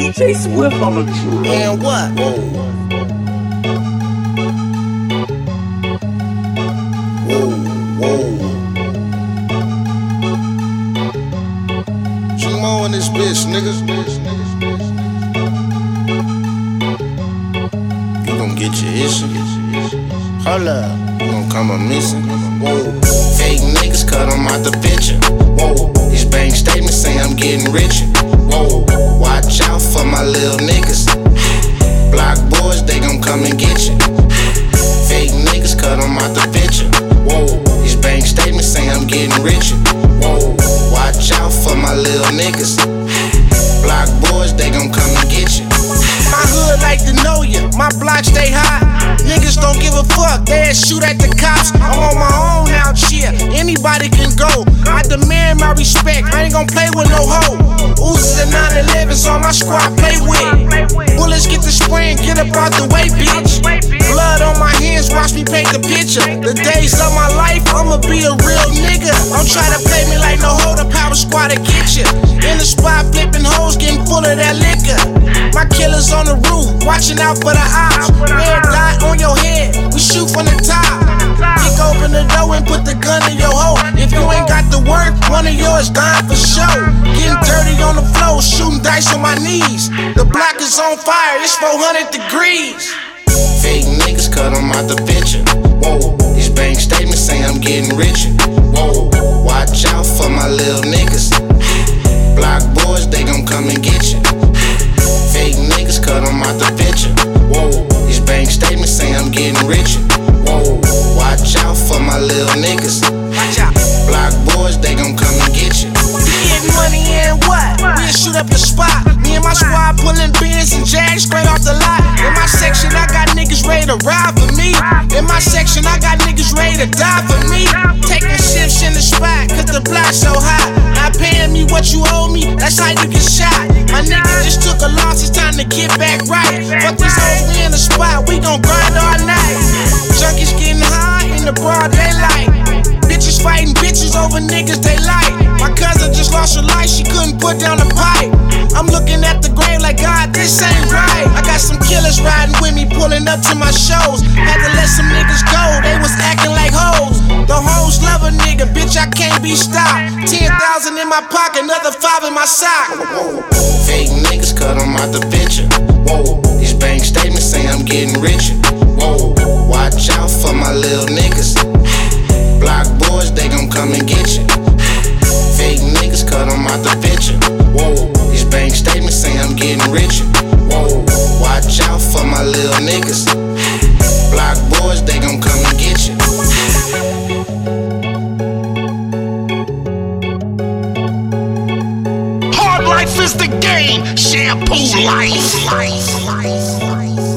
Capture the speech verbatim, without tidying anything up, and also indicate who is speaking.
Speaker 1: D J Swift on the track.
Speaker 2: And what? Whoa. Whoa, whoa. Two more in this bitch, niggas. You gon' get your issue. Hold up. You gon' come up missing. Whoa. Fake niggas cut them out the picture. Whoa. These bank statements say I'm getting richer. Whoa. Watch out for my little niggas. Block boys, they gon' come and get you. Fake niggas cut them out the picture. Whoa. These bank statements say I'm getting richer. Whoa. Watch out for my little niggas. Block boys, they gon' come and get you. My hood like to know ya. My block stay hot. Niggas don't give a fuck, they shoot at the cops. I'm on my own out here, anybody can go. I demand my respect, I ain't gon' play with no hoe. Uzis and nine elevens on my squad, play with. Bullets get to spraying, get up out the way, bitch. Blood on my hands, watch me paint the picture. The days of my life, I'ma be a real nigga. Don't try to play me like no hoe, the power squad to get you. In the spot, flipping hoes, getting full of that liquor. My killers on the roof, watching out for the ops. Red dot on your head, we shoot from the top. Kick open the door and put the gun in your hoe. If you ain't got the work, one of yours dying for show. Getting dirty on the floor, shooting dice on my knees. The block is on fire, it's four hundred degrees. Fake niggas cut them out the picture. Whoa, these bank statements say I'm getting richer. Whoa, watch out for my little niggas. Block boys, they gon' come and get you. Fake niggas cut them out the picture. Whoa, these bank statements say I'm getting richer. Whoa, watch out for my little niggas. Watch out. Block boys, they gon' come and get you. Getting money and what? We'll shoot up your spot. Me and my squad pulling bins and jags straight off the lot. In my section, I got niggas ready to ride for me. In my section, I got niggas ready to die for me. Taking shifts in the spot, cause the block's so hot. Not paying me what you owe me, that's how you get shot. My nigga just took a loss, it's time to get back right. Fuck these hoes, we in the spot, we gon' grind all night. Junkies getting high in the broad daylight. Bitches fighting bitches over niggas they like. My cousin just lost her life, she couldn't put down the pipe. I'm looking at the grave like, God, this ain't right. I got some killers riding with me, pulling up to my shows. Had to let some niggas go, they was acting like hoes. The hoes love a nigga, bitch, I can't be stopped. Ten thousand in my pocket, another five in my sock. Fake niggas cut them out the picture. Whoa, these bank statements say I'm getting richer. Whoa, watch out for my little niggas. Block boys, they gon' come and get you. Fake niggas cut them out the picture. Whoa, these bank statements say I'm getting richer. Whoa, watch out for my little niggas. Block boys, they gon' come and get you.
Speaker 3: Hard life is the game, shampoo life. life, life, life.